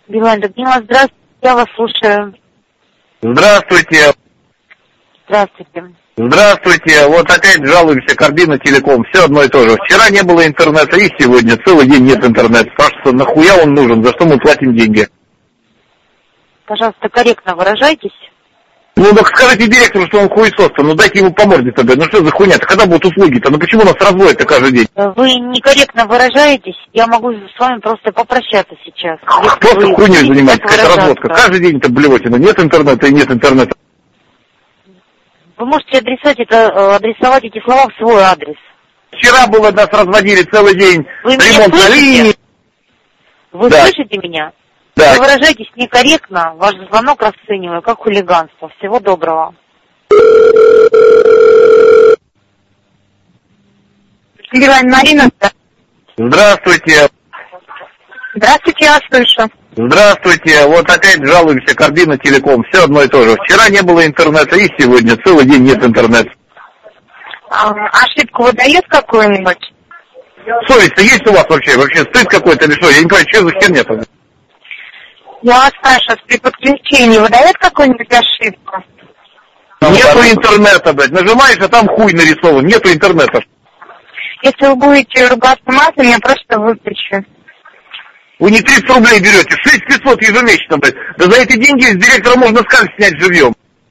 Билайн, Людмила, здравствуйте, я вас слушаю. Здравствуйте. Здравствуйте. Здравствуйте. Вот опять жалуемся, Карбина Телеком. Все одно и то же. Вчера не было интернета, и сегодня целый день нет интернета. Спрашивается, нахуя он нужен, за что мы платим деньги? Пожалуйста, корректно выражайтесь. Ну так скажите директору, что он хуесос-то, ну дайте ему по морде тогда. Ну что за хуйня-то, когда будут услуги-то? Ну почему нас разводят-то каждый день? Вы некорректно выражаетесь, я могу с вами просто попрощаться сейчас. Просто хуйней занимаетесь, какая-то разводка. Каждый день-то блевотина, нет интернета и нет интернета. Вы можете адресовать эти слова в свой адрес. Вчера было, нас разводили целый день. Вы меня слышите? Вы слышите меня? Да. Вы выражаетесь некорректно, ваш звонок расцениваю как хулиганство. Всего доброго. Билайн, Марина. Здравствуйте. Здравствуйте, я вас слышу. Здравствуйте. Вот опять жалуемся, Карбина Телеком. Все одно и то же. Вчера не было интернета, и сегодня целый день нет интернета. Ошибку выдает какую-нибудь? Совесть-то есть у вас вообще? Вообще стыд какой-то или что? Я не понимаю, что за херня-то? Я вас спрашиваю, при подключении выдает какую-нибудь ошибку? Нету интернета, блядь. Нажимаешь, а там хуй нарисован. Нету интернета. Если вы будете ругаться матом, я просто выключу. Вы не 30 рублей берете, 6500 ежемесячно, блядь. Да за эти деньги с директора можно скальп снять живьем.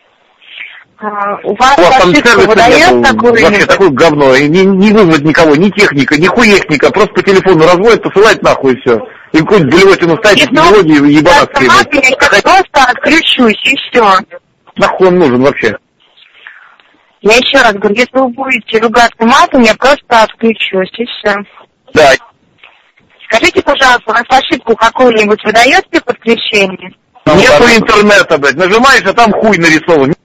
У вас там ошибку выдает какую-нибудь? Вообще такое говно. И не вызвать никого, ни техника, ни хуехника. Просто по телефону разводят, посылают нахуй и все. И какую-нибудь блевотину ставить, мелодии ебанатские. Я просто отключусь и все. Нахуй он нужен вообще? Я еще раз говорю, если вы будете ругаться матом, я просто отключусь и все. Да. Скажите, пожалуйста, у вас ошибку какую-нибудь выдает при подключении? Нету интернета, блядь. Нажимаешь, а там хуй нарисован.